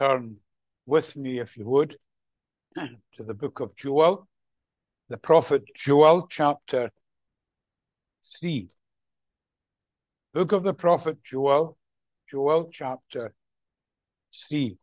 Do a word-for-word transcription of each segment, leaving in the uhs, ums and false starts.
turn with me, if you would, to the book of Joel, the prophet Joel, chapter three. Book of the prophet Joel, Joel chapter three.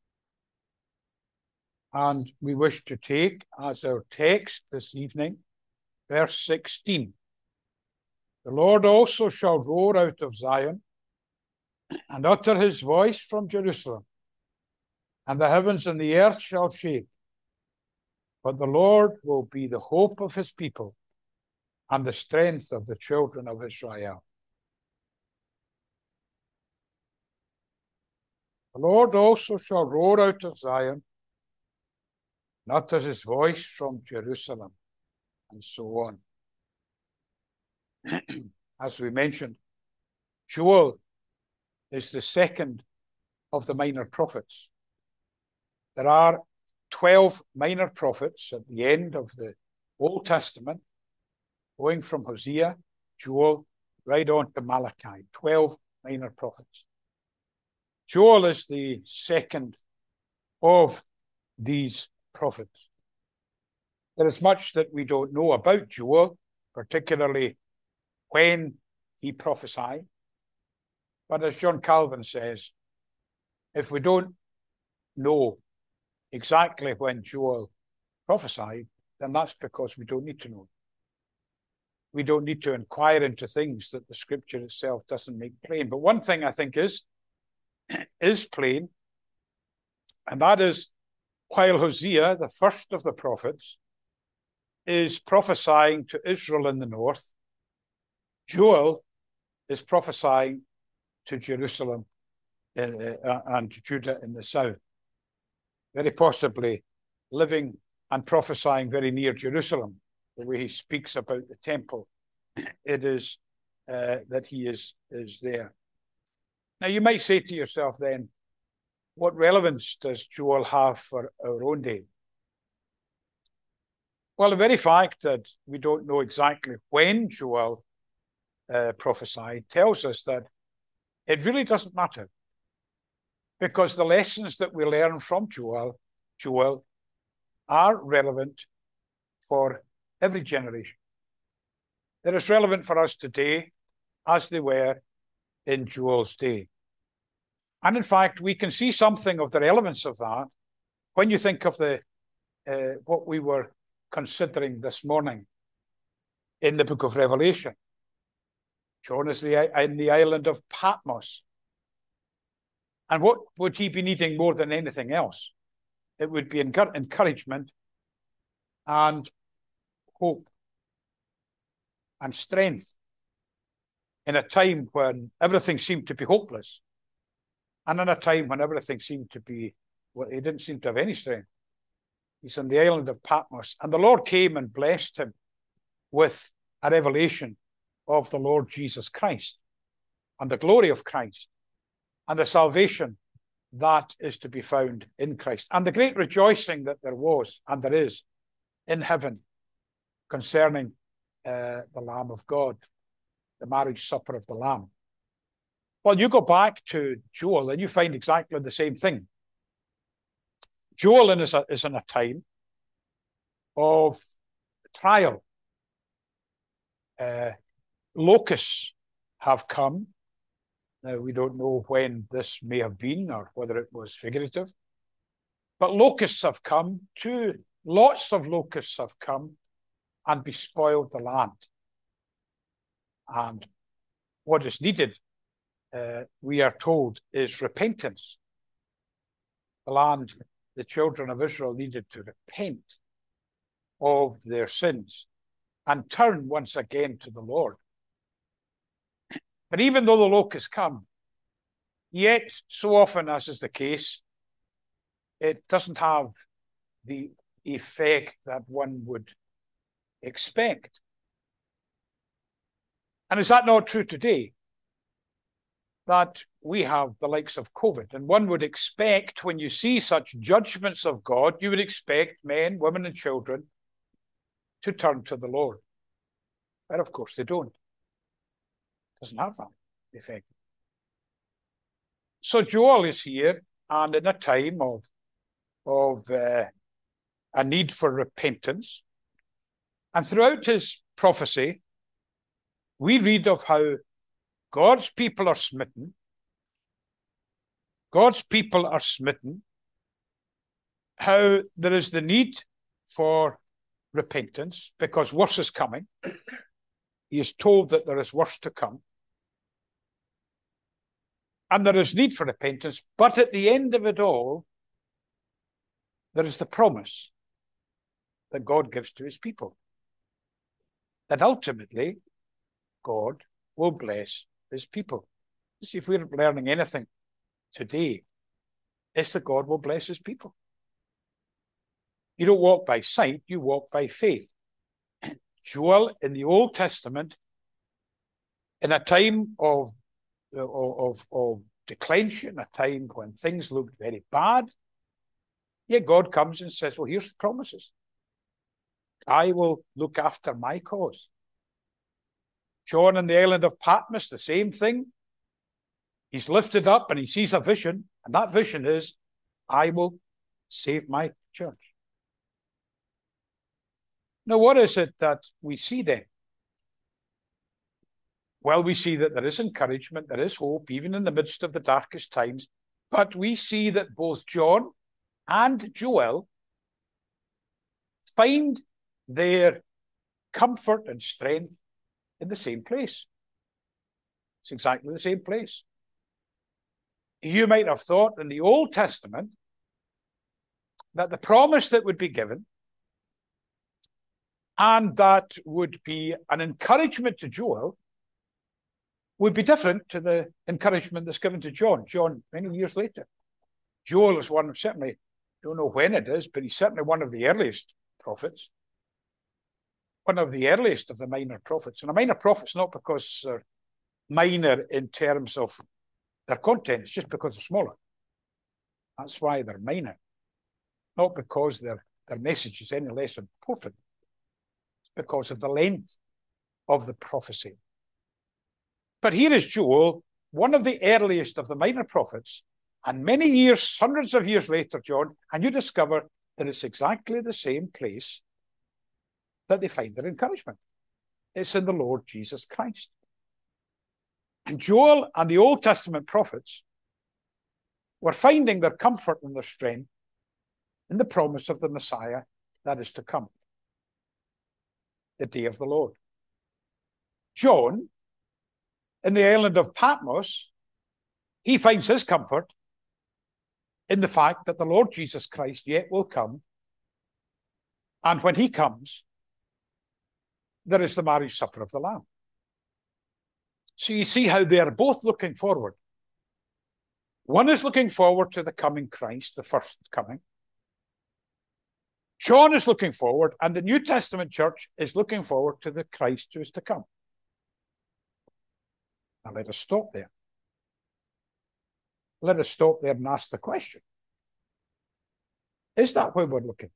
And we wish to take as our text this evening, verse sixteen. The Lord also shall roar out of Zion and utter his voice from Jerusalem, and the heavens and the earth shall shake. But the Lord will be the hope of his people and the strength of the children of Israel. The Lord also shall roar out of Zion and utter his voice from Jerusalem, and so on. As we mentioned, Joel is the second of the minor prophets. There are twelve minor prophets at the end of the Old Testament, going from Hosea, Joel, right on to Malachi. twelve minor prophets. Joel is the second of these prophets. There is much that we don't know about Joel, particularly when he prophesied. But as John Calvin says, if we don't know exactly when Joel prophesied, then that's because we don't need to know. We don't need to inquire into things that the scripture itself doesn't make plain. But one thing I think is, is plain, and that is while Hosea, the first of the prophets, is prophesying to Israel in the north, Joel is prophesying to Jerusalem uh, and to Judah in the south, very possibly living and prophesying very near Jerusalem. The way he speaks about the temple, it is uh, that he is, is there. Now, you might say to yourself then, what relevance does Joel have for our own day? Well, the very fact that we don't know exactly when Joel uh, prophesied tells us that it really doesn't matter, because the lessons that we learn from Joel, Joel are relevant for every generation. They're as relevant for us today as they were in Joel's day. And in fact, we can see something of the relevance of that when you think of the uh, what we were considering this morning in the book of Revelation. John is the, in the island of Patmos. And what would he be needing more than anything else? It would be encouragement and hope and strength in a time when everything seemed to be hopeless, and in a time when everything seemed to be, well, he didn't seem to have any strength. He's on the island of Patmos, and the Lord came and blessed him with a revelation of the Lord Jesus Christ and the glory of Christ and the salvation that is to be found in Christ, and the great rejoicing that there was and there is in heaven concerning uh, the Lamb of God, the marriage supper of the Lamb. Well, you go back to Joel and you find exactly the same thing. Joel is, a, is in a time of trial. Uh, locusts have come. Now, we don't know when this may have been or whether it was figurative. But locusts have come, too. Lots of locusts have come and bespoiled the land. And what is needed, uh, we are told, is repentance. The land, the children of Israel needed to repent of their sins and turn once again to the Lord. But even though the locusts come, yet so often as is the case, it doesn't have the effect that one would expect. And is that not true today? That we have the likes of COVID, and one would expect, when you see such judgments of God, you would expect men, women, and children to turn to the Lord. But of course they don't. It doesn't have that effect. So Joel is here and in a time of, of uh, a need for repentance. And throughout his prophecy, we read of how God's people are smitten. God's people are smitten. How there is the need for repentance because worse is coming. He is told that there is worse to come. And there is need for repentance. But at the end of it all, there is the promise that God gives to his people. That ultimately, God will bless his people. You see, if we're learning anything today, it's that God will bless his people. You don't walk by sight, you walk by faith. Joel, in the Old Testament, in a time of, of, of declension, a time when things looked very bad, yet God comes and says, well, here's the promises. I will look after my cause. John on the island of Patmos, the same thing. He's lifted up and he sees a vision, and that vision is, I will save my church. Now, what is it that we see then? Well, we see that there is encouragement, there is hope, even in the midst of the darkest times. But we see that both John and Joel find their comfort and strength in the same place. It's exactly the same place. You might have thought in the Old Testament that the promise that would be given and that would be an encouragement to Joel would be different to the encouragement that's given to John. John, many years later. Joel is one of, certainly, don't know when it is, but he's certainly one of the earliest prophets. One of the earliest of the minor prophets. And a minor prophet's not because they're minor in terms of their content, it's just because they're smaller. That's why they're minor. Not because their, their message is any less important. It's because of the length of the prophecy. But here is Joel, one of the earliest of the minor prophets, and many years, hundreds of years later, John, and you discover that it's exactly the same place that they find their encouragement. It's in the Lord Jesus Christ. And Joel and the Old Testament prophets were finding their comfort and their strength in the promise of the Messiah that is to come, the day of the Lord. John, in the island of Patmos, he finds his comfort in the fact that the Lord Jesus Christ yet will come. And when he comes, there is the marriage supper of the Lamb. So you see how they are both looking forward. One is looking forward to the coming Christ, the first coming. John is looking forward, and the New Testament church is looking forward to the Christ who is to come. Now let us stop there. Let us stop there and ask the question. Is that where we're looking?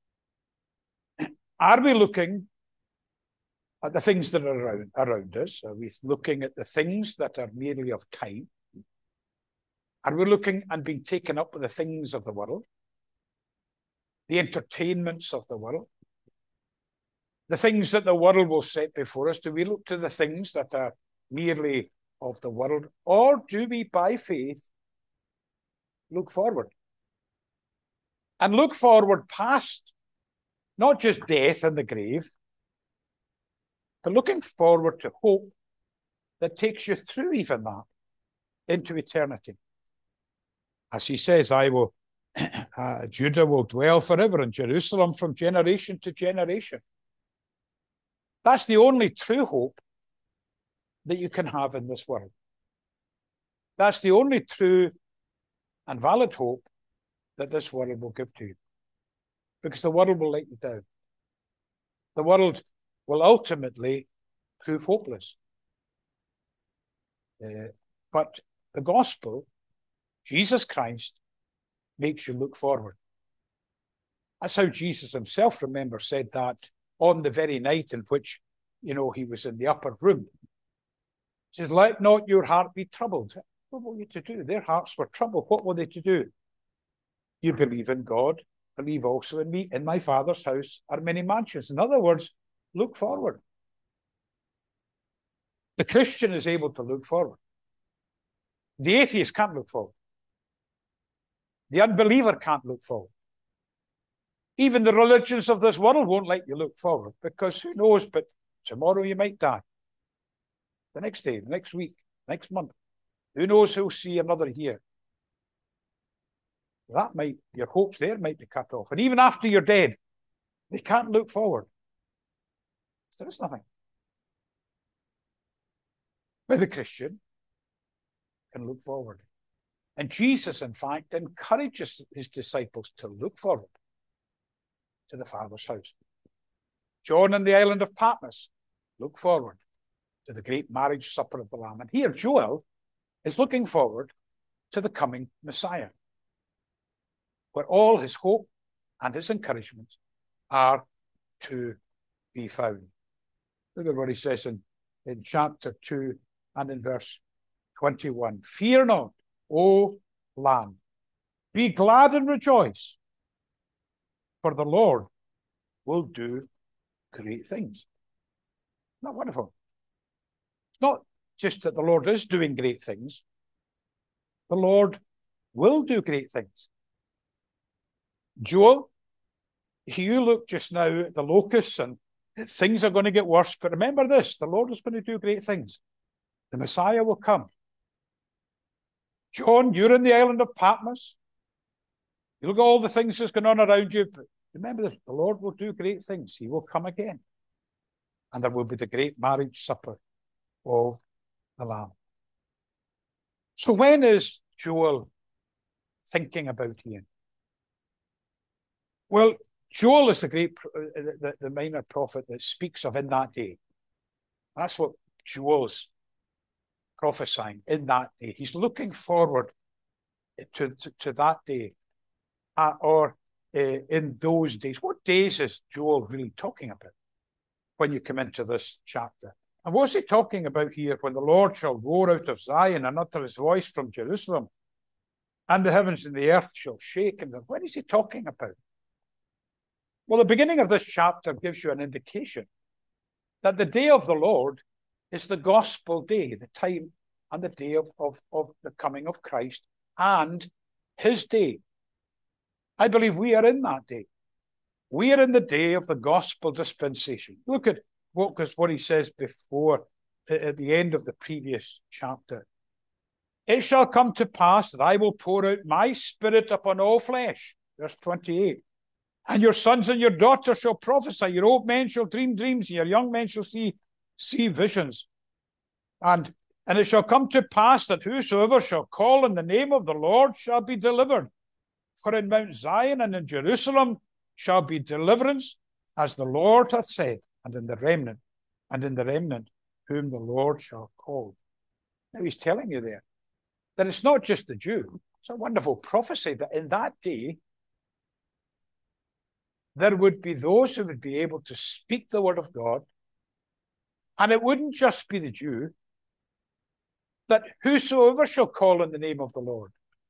Are we looking at the things that are around, around us? Are we looking at the things that are merely of time? Are we looking and being taken up with the things of the world? The entertainments of the world? The things that the world will set before us? Do we look to the things that are merely of the world? Or do we, by faith, look forward? And look forward past not just death and the grave, but looking forward to hope that takes you through even that into eternity. As he says, I will, uh, Judah will dwell forever in Jerusalem from generation to generation. That's the only true hope that you can have in this world. That's the only true and valid hope that this world will give to you. Because the world will let you down. The world will ultimately prove hopeless. Uh, but the gospel, Jesus Christ, makes you look forward. That's how Jesus himself, remember, said that on the very night in which, you know, he was in the upper room. He says, let not your heart be troubled. What were you to do? Their hearts were troubled. What were they to do? You believe in God, believe also in me. In my Father's house are many mansions. In other words, look forward. The Christian is able to look forward. The atheist can't look forward. The unbeliever can't look forward. Even the religions of this world won't let you look forward, because who knows, but tomorrow you might die. The next day, the next week, next month. Who knows who'll see another year? That might, your hopes there might be cut off. And even after you're dead, they can't look forward. So there's nothing. But the Christian can look forward. And Jesus, in fact, encourages his disciples to look forward to the Father's house. John in the island of Patmos, look forward to the great marriage supper of the Lamb. And here, Joel is looking forward to the coming Messiah, where all his hope and his encouragement are to be found. Look at what he says in, in chapter two and in verse twenty-one. Fear not, O land, be glad and rejoice, for the Lord will do great things. Isn't that wonderful? It's not just that the Lord is doing great things. The Lord will do great things. Joel, you look just now at the locusts and things are going to get worse. But remember this, the Lord is going to do great things. The Messiah will come. John, you're in the island of Patmos. You look at all the things that's going on around you. But remember this, the Lord will do great things. He will come again. And there will be the great marriage supper of the Lamb. So when is Joel thinking about here? Well, Joel is the great, the, the minor prophet that speaks of in that day. That's what Joel's prophesying, in that day. He's looking forward to, to, to that day, uh, or uh, in those days. What days is Joel really talking about when you come into this chapter? And what's he talking about here? When the Lord shall roar out of Zion and utter his voice from Jerusalem, and the heavens and the earth shall shake. And what is he talking about? Well, the beginning of this chapter gives you an indication that the day of the Lord is the gospel day, the time and the day of, of, of the coming of Christ and his day. I believe we are in that day. We are in the day of the gospel dispensation. Look at what, what he says before, at the end of the previous chapter. It shall come to pass that I will pour out my spirit upon all flesh. Verse twenty-eight. And your sons and your daughters shall prophesy. Your old men shall dream dreams. And your young men shall see, see visions. And, and it shall come to pass that whosoever shall call on the name of the Lord shall be delivered. For in Mount Zion and in Jerusalem shall be deliverance, as the Lord hath said, and in the remnant, and in the remnant whom the Lord shall call. Now he's telling you there that it's not just the Jew. It's a wonderful prophecy that in that day, there would be those who would be able to speak the word of God. And it wouldn't just be the Jew, that whosoever shall call on the name of the Lord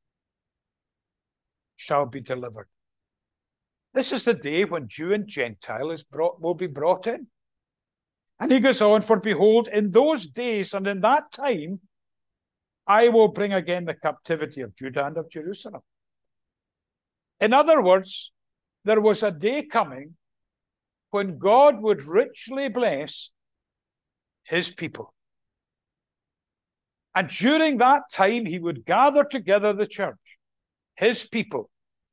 shall be delivered. This is the day when Jew and Gentile is brought, will be brought in. And he goes on, for behold, in those days and in that time, I will bring again the captivity of Judah and of Jerusalem. In other words, there was a day coming when God would richly bless his people. And during that time, he would gather together the church, his people.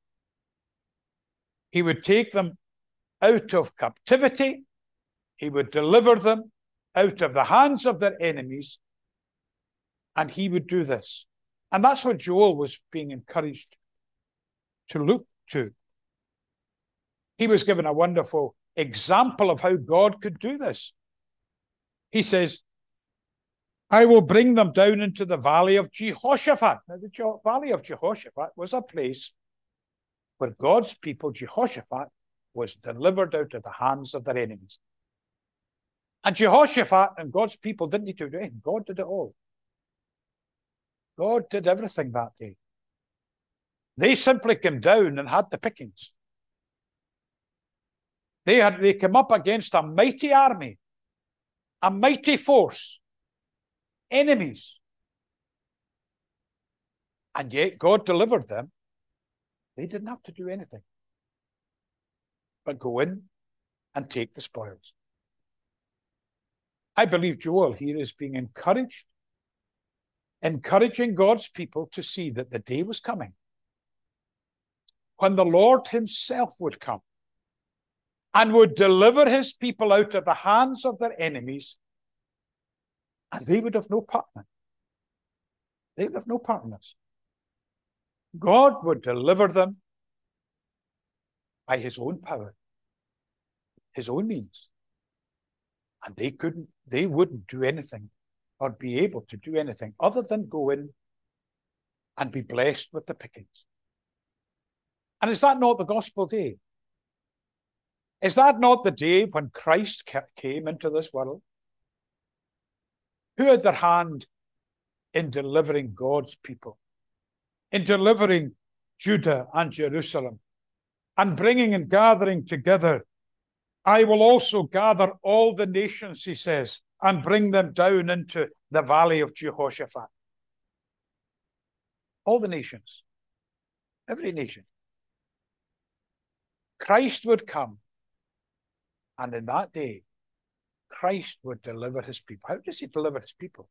He would take them out of captivity. He would deliver them out of the hands of their enemies. And he would do this. And that's what Joel was being encouraged to look to. He was given a wonderful example of how God could do this. He says, I will bring them down into the valley of Jehoshaphat. Now, the Je- valley of Jehoshaphat was a place where God's people, Jehoshaphat, was delivered out of the hands of their enemies. And Jehoshaphat and God's people didn't need to do anything. God did it all. God did everything that day. They simply came down and had the pickings. They had they came up against a mighty army, a mighty force, enemies. And yet God delivered them. They didn't have to do anything but go in and take the spoils. I believe Joel here is being encouraged, encouraging God's people to see that the day was coming when the Lord himself would come and would deliver his people out of the hands of their enemies, and they would have no part in it. They would have no part in this. God would deliver them by his own power, his own means. And they couldn't, they wouldn't do anything or be able to do anything other than go in and be blessed with the pickings. And is that not the gospel day? Is that not the day when Christ came into this world? Who had their hand in delivering God's people, in delivering Judah and Jerusalem, and bringing and gathering together? I will also gather all the nations, he says, and bring them down into the valley of Jehoshaphat. All the nations, every nation. Christ would come, and in that day, Christ would deliver his people. How does he deliver his people?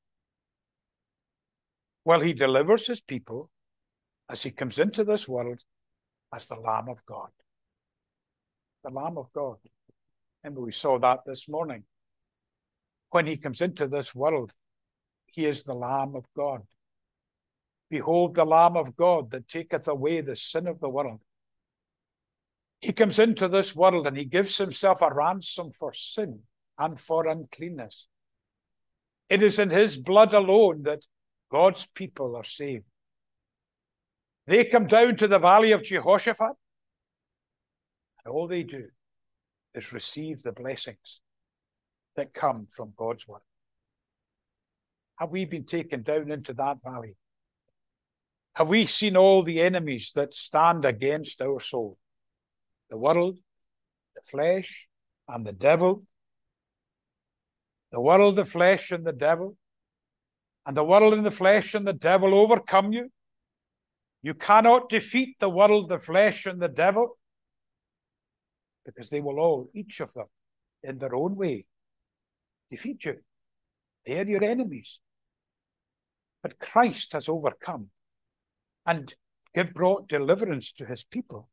Well, he delivers his people as he comes into this world as the Lamb of God. The Lamb of God. And we saw that this morning. When he comes into this world, he is the Lamb of God. Behold the Lamb of God that taketh away the sin of the world. He comes into this world and he gives himself a ransom for sin and for uncleanness. It is in his blood alone that God's people are saved. They come down to the valley of Jehoshaphat, and all they do is receive the blessings that come from God's word. Have we been taken down into that valley? Have we seen all the enemies that stand against our soul? The world, the flesh, and the devil. The world, the flesh, and the devil. And the world and the flesh and the devil overcome you. You cannot defeat the world, the flesh, and the devil, because they will all, each of them, in their own way, defeat you. They are your enemies. But Christ has overcome and brought deliverance to his people.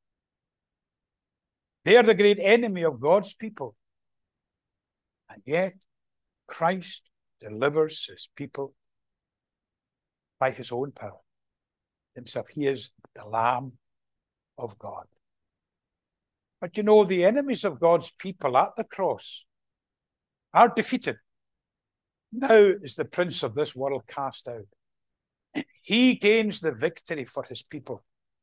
They are the great enemy of God's people. And yet, Christ delivers his people by his own power himself. He is the Lamb of God. But you know, the enemies of God's people at the cross are defeated. Now is the prince of this world cast out. He gains the victory for his people.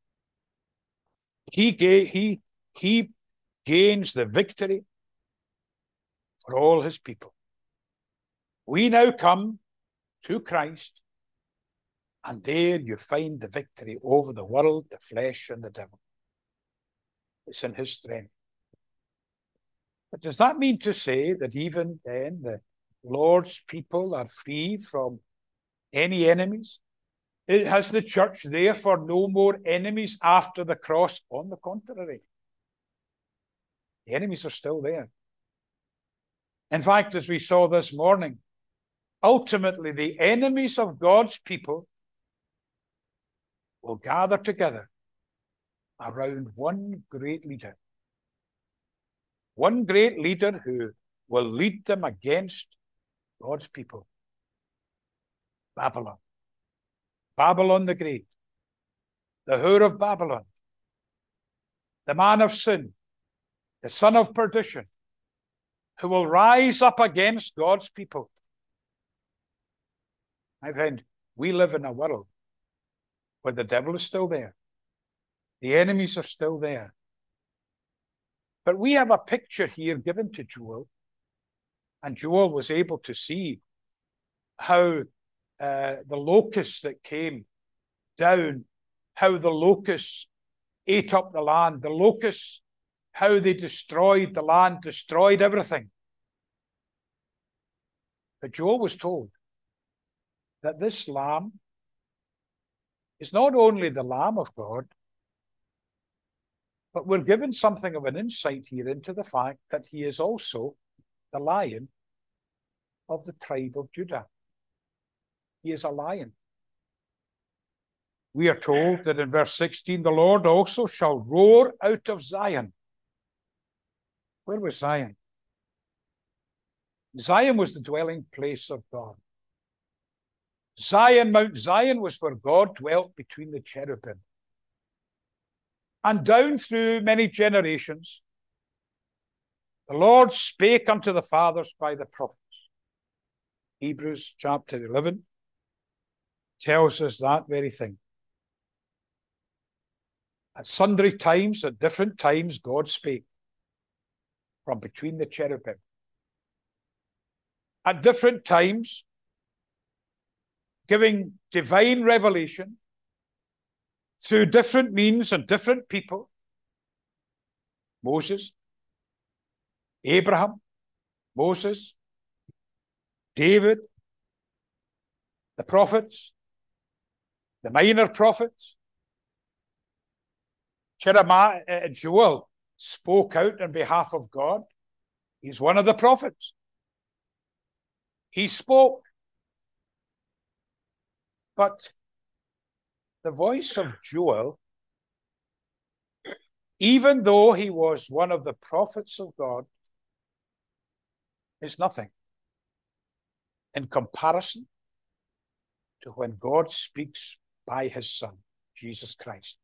He, ga- he, he gains the victory for all his people. We now come to Christ, and there you find the victory over the world, the flesh, and the devil. It's in his strength. But does that mean to say that even then the Lord's people are free from any enemies? It has the church therefore no more enemies after the cross? On the contrary, the enemies are still there. In fact, as we saw this morning, ultimately the enemies of God's people will gather together around one great leader. One great leader who will lead them against God's people. Babylon. Babylon the Great. The whore of Babylon. The man of sin. The son of perdition. Who will rise up against God's people. My friend, we live in a world where the devil is still there. The enemies are still there. But we have a picture here given to Joel, and Joel was able to see how uh, the locusts that came down how the locusts ate up the land. The locusts, how they destroyed the land, destroyed everything. But Joel was told that this Lamb is not only the Lamb of God, but we're given something of an insight here into the fact that he is also the Lion of the tribe of Judah. He is a lion. We are told that in verse sixteen, the Lord also shall roar out of Zion. Where was Zion? Zion was the dwelling place of God. Zion, Mount Zion was where God dwelt between the cherubim. And down through many generations, the Lord spake unto the fathers by the prophets. Hebrews chapter eleven tells us that very thing. At sundry times, at different times, God spake from between the cherubim. At different times, giving divine revelation through different means and different people. Moses, Abraham, Moses, David, the prophets, the minor prophets. Jeremiah, uh, Joel spoke out on behalf of God. He's one of the prophets. He spoke. But the voice of Joel, even though he was one of the prophets of God, is nothing in comparison to when God speaks by his Son, Jesus Christ.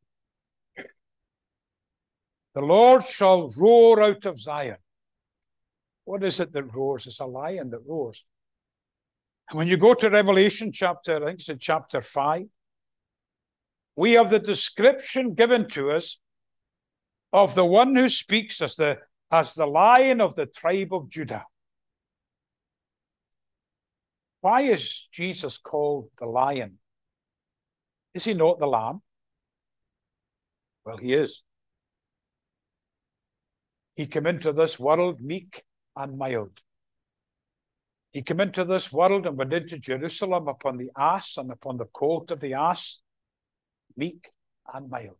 The Lord shall roar out of Zion. What is it that roars? It's a lion that roars. And when you go to Revelation chapter, I think it's in chapter five, we have the description given to us of the one who speaks as the, as the Lion of the tribe of Judah. Why is Jesus called the Lion? Is he not the Lamb? Well, he is. He came into this world meek and mild. He came into this world and went into Jerusalem upon the ass and upon the colt of the ass, meek and mild.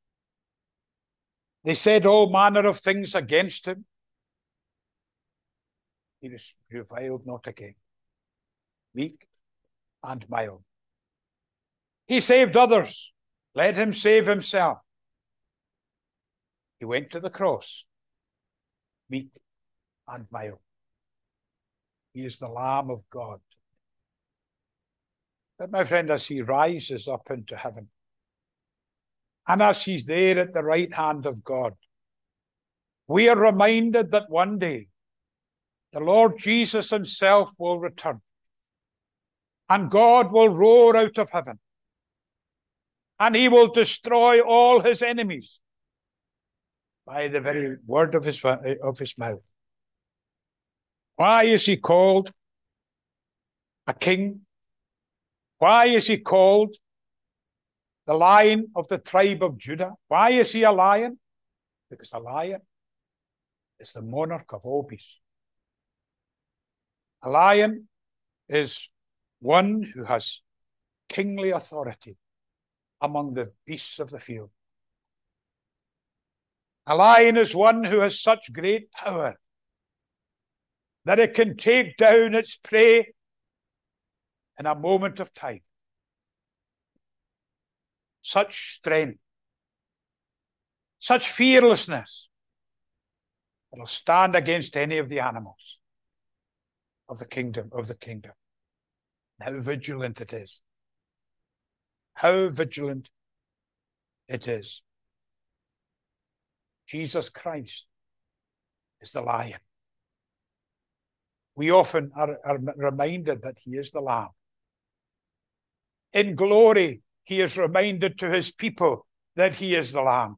They said all manner of things against him. He was reviled not again. Meek and mild. He saved others. Let him save himself. He went to the cross. Meek and mild. He is the Lamb of God. But my friend, as he rises up into heaven, and as he's there at the right hand of God, we are reminded that one day the Lord Jesus himself will return, and God will roar out of heaven, and he will destroy all his enemies by the very word of his, of his mouth. Why is he called a king? Why is he called the Lion of the tribe of Judah? Why is he a lion? Because a lion is the monarch of all beasts. A lion is one who has kingly authority among the beasts of the field. A lion is one who has such great power that it can take down its prey in a moment of time. Such strength, such fearlessness, it'll stand against any of the animals of the kingdom, of the kingdom. How vigilant it is. How vigilant it is. Jesus Christ is the Lion. We often are, are reminded that he is the Lamb. In glory, he is reminded to his people that he is the Lamb.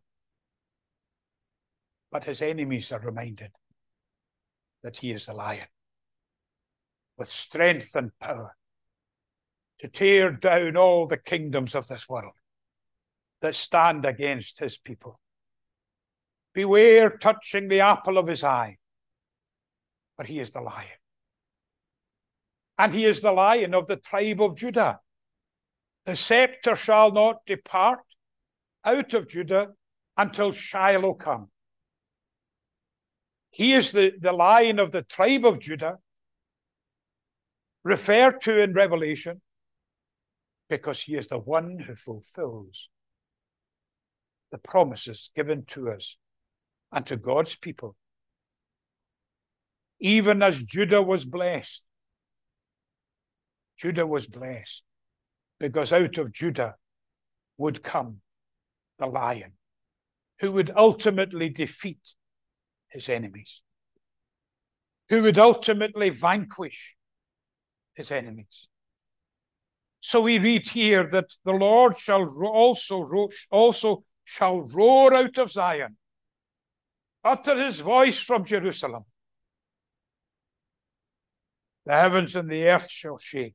But his enemies are reminded that he is the Lion, with strength and power to tear down all the kingdoms of this world. that stand against his people. Beware touching the apple of his eye, for he is the lion. And he is the lion of the tribe of Judah. The scepter shall not depart out of Judah until Shiloh come. He is the, the lion of the tribe of Judah, referred to in Revelation, because he is the one who fulfills the promises given to us and to God's people. Even as Judah was blessed, Judah was blessed because out of Judah would come the lion who would ultimately defeat his enemies, who would ultimately vanquish his enemies. So we read here that the Lord shall also, also shall roar out of Zion, utter his voice from Jerusalem. The heavens and the earth shall shake.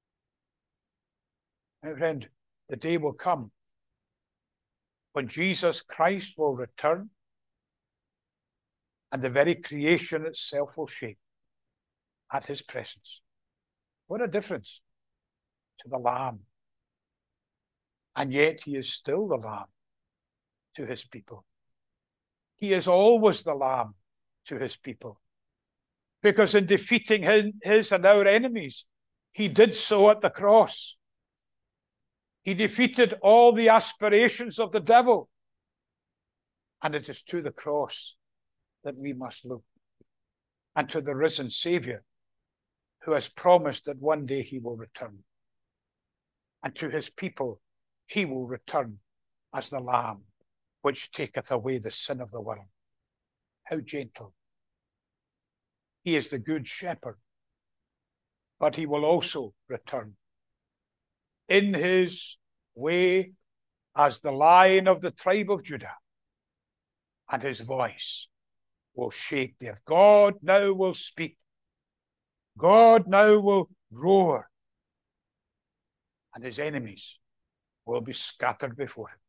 My friend, the day will come when Jesus Christ will return and the very creation itself will shake at his presence. What a difference to the Lamb. And yet he is still the Lamb to his people. He is always the Lamb to his people. Because in defeating his, his and our enemies, he did so at the cross. He defeated all the aspirations of the devil. And it is to the cross that we must look. And to the risen Savior, who has promised that one day he will return. And to his people, he will return as the Lamb, which taketh away the sin of the world. How gentle. He is the good shepherd, but he will also return in his way as the lion of the tribe of Judah, and his voice will shake the earth. God now will speak. God now will roar, and his enemies will be scattered before him.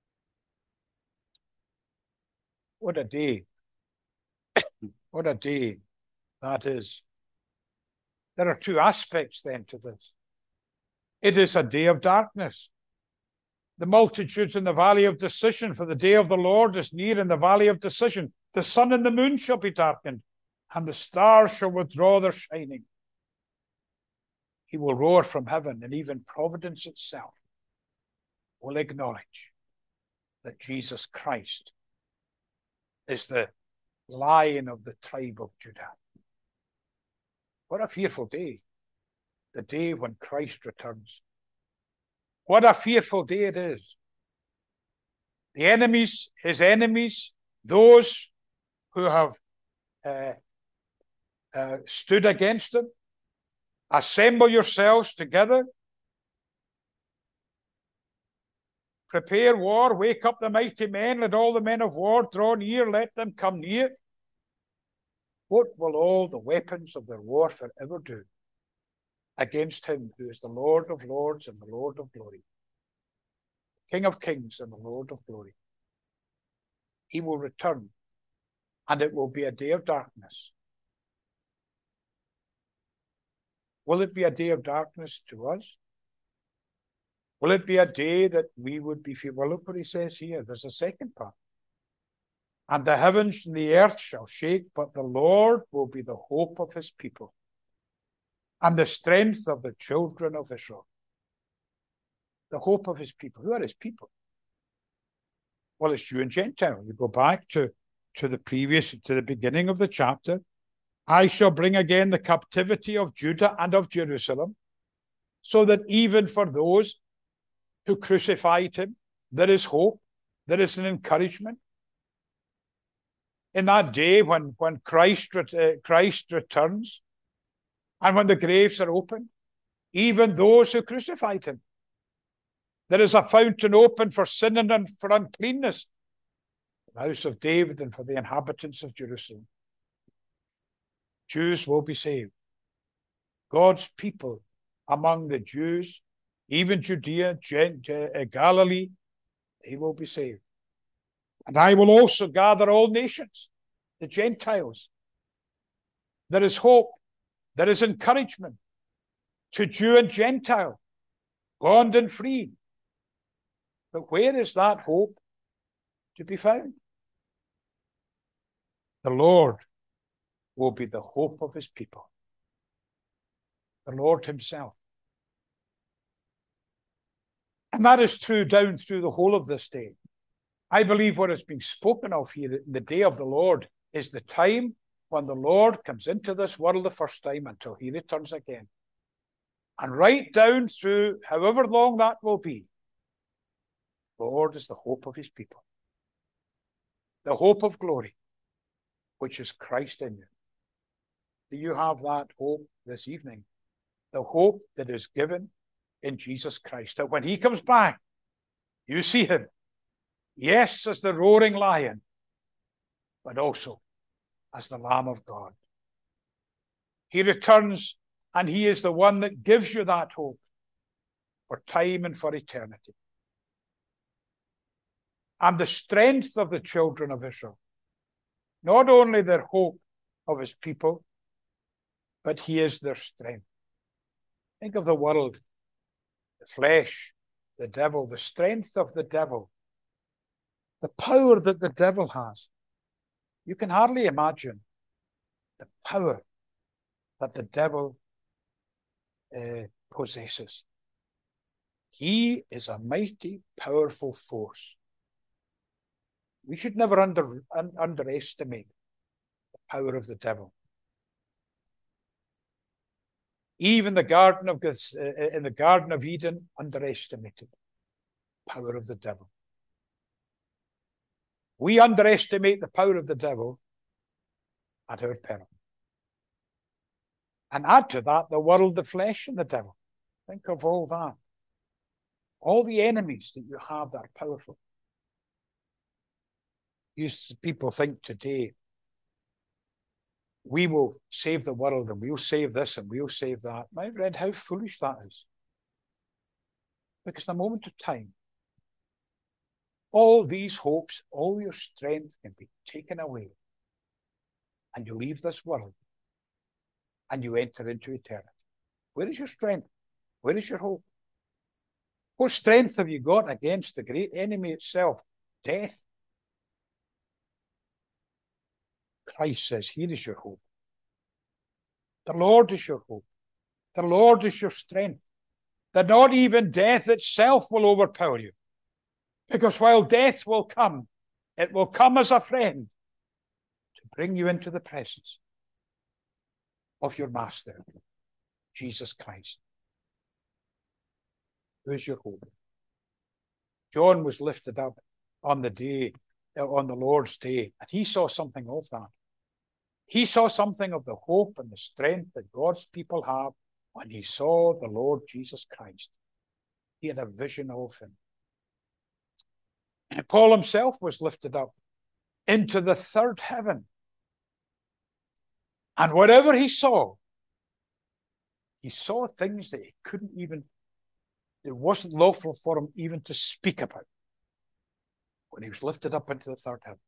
What a day. What a day that is. There are two aspects then to this. It is a day of darkness. The multitudes in the valley of decision, for the day of the Lord is near in the valley of decision. The sun and the moon shall be darkened, and the stars shall withdraw their shining. He will roar from heaven, and even providence itself will acknowledge that Jesus Christ is the Lion of the tribe of Judah. What a fearful day, the day when Christ returns. What a fearful day it is. The enemies, his enemies, those who have uh, uh, stood against him, assemble yourselves together. Prepare war, wake up the mighty men, let all the men of war draw near, let them come near. What will all the weapons of their warfare ever do against him who is the Lord of lords and the Lord of glory, King of kings and the Lord of glory? He will return, and it will be a day of darkness. Will it be a day of darkness to us? Will it be a day that we would be fearful? Well, look what he says here. There's a second part. And the heavens and the earth shall shake, but the Lord will be the hope of his people and the strength of the children of Israel. The hope of his people. Who are his people? Well, it's Jew and Gentile. You go back to, to the previous, to the beginning of the chapter. I shall bring again the captivity of Judah and of Jerusalem, so that even for those who crucified him, there is hope, there is an encouragement. In that day when, when Christ, uh, Christ returns, and when the graves are opened, even those who crucified him, there is a fountain open for sin and for uncleanness, the house of David and for the inhabitants of Jerusalem. Jews will be saved. God's people among the Jews, even Judea, Galilee, they will be saved. And I will also gather all nations, the Gentiles. There is hope. There is encouragement to Jew and Gentile, bond and free. But where is that hope to be found? The Lord will be the hope of his people. The Lord himself. And that is true down through the whole of this day. I believe what is being spoken of here in the day of the Lord is the time when the Lord comes into this world the first time until he returns again. And right down through however long that will be, the Lord is the hope of his people. The hope of glory, which is Christ in you. Do you have that hope this evening? The hope that is given in Jesus Christ, that when he comes back, you see him, yes, as the roaring lion, but also as the Lamb of God. He returns, and he is the one that gives you that hope for time and for eternity. And the strength of the children of Israel, not only their hope of his people, but he is their strength. Think of the world, the flesh, the devil, the strength of the devil, the power that the devil has. You can hardly imagine the power that the devil uh, possesses. He is a mighty, powerful force. We should never under, un, underestimate the power of the devil. Even the Garden of uh, in the Garden of Eden underestimated the power of the devil. We underestimate the power of the devil at our peril. And add to that the world, the flesh, and the devil. Think of all that. All the enemies that you have that are powerful. You people think today, we will save the world and we'll save this and we'll save that. My friend, how foolish that is. Because in a moment of time, all these hopes, all your strength can be taken away. And you leave this world and you enter into eternity. Where is your strength? Where is your hope? What strength have you got against the great enemy itself? Death. Christ says, here is your hope. The Lord is your hope. The Lord is your strength. That not even death itself will overpower you. Because while death will come, it will come as a friend to bring you into the presence of your Master, Jesus Christ. Who is your hope? John was lifted up on the day, on the Lord's day, and he saw something of that. He saw something of the hope and the strength that God's people have when he saw the Lord Jesus Christ. He had a vision of him. And Paul himself was lifted up into the third heaven. And whatever he saw, he saw things that he couldn't even, it wasn't lawful for him even to speak about when he was lifted up into the third heaven.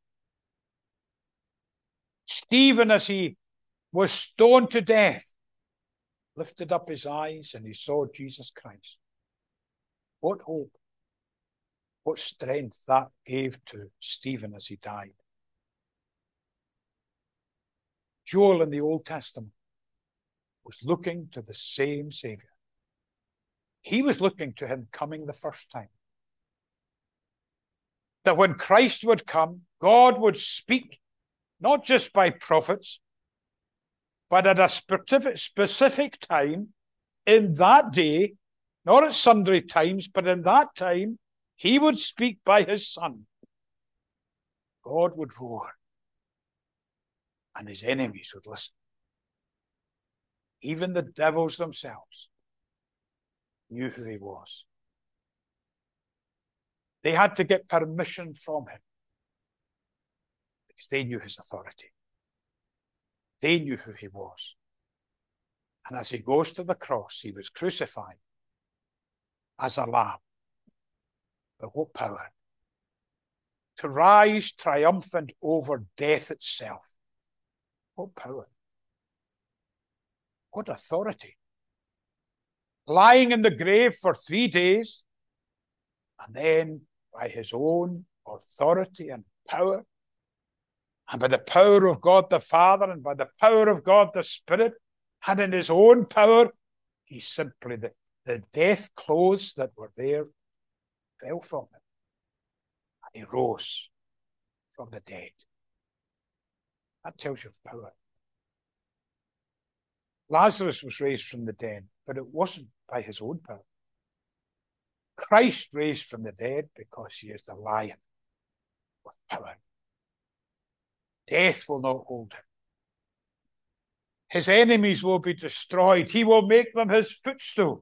Stephen, as he was stoned to death, lifted up his eyes and he saw Jesus Christ. What hope, what strength that gave to Stephen as he died. Joel in the Old Testament was looking to the same Savior. He was looking to him coming the first time. That when Christ would come, God would speak not just by prophets, but at a specific, specific time in that day, not at sundry times, but in that time, he would speak by his Son. God would roar, and his enemies would listen. Even the devils themselves knew who he was. They had to get permission from him because they knew his authority. They knew who he was. And as he goes to the cross, he was crucified as a lamb. But what power? to rise triumphant over death itself. What power! What authority! Lying in the grave for three days, and then by his own authority and power, and by the power of God the Father, and by the power of God the Spirit, and in his own power, he simply, the, the death clothes that were there fell from him, and he rose from the dead. That tells you of power. Lazarus was raised from the dead, but it wasn't by his own power. Christ raised from the dead because he is the Lion with power. Death will not hold him. His enemies will be destroyed. He will make them his footstool.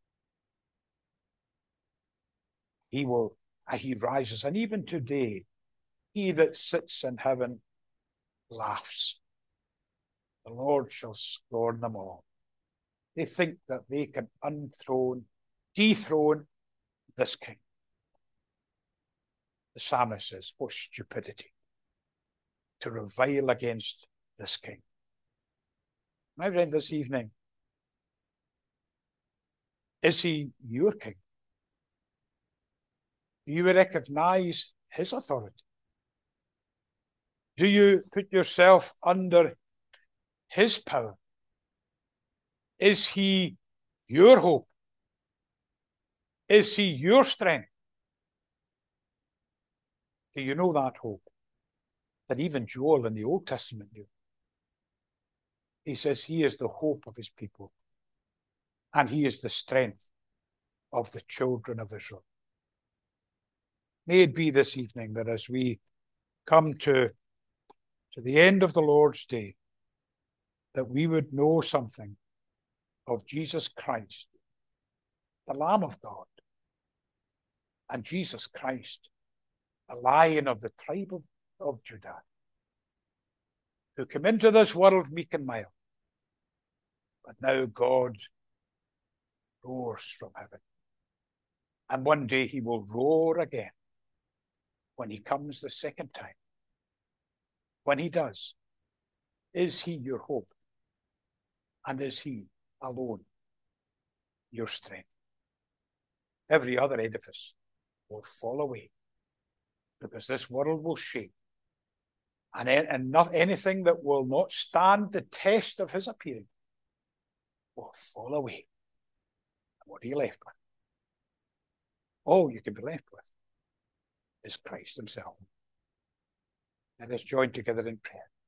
He will, he rises, and even today, he that sits in heaven laughs. The Lord shall scorn them all. They think that they can unthrone, dethrone this king. The psalmist says, what stupidity to revile against this king. My friend, this evening, is he your king? Do you recognize his authority? Do you put yourself under his power? Is he your hope? Is he your strength? Do you know that hope that even Joel in the Old Testament knew? He says he is the hope of his people, and he is the strength of the children of Israel. May it be this evening that as we come to, to the end of the Lord's day, that we would know something of Jesus Christ, the Lamb of God, and Jesus Christ, the Lion of the tribe of, of Judah, who came into this world meek and mild, but now God roars from heaven. And one day he will roar again when he comes the second time. When he does, is he your hope? And is he alone your strength? Every other edifice will fall away, because this world will shake, and, and not anything that will not stand the test of his appearing will fall away. And what are you left with? All you can be left with is Christ himself. Let us join together in prayer.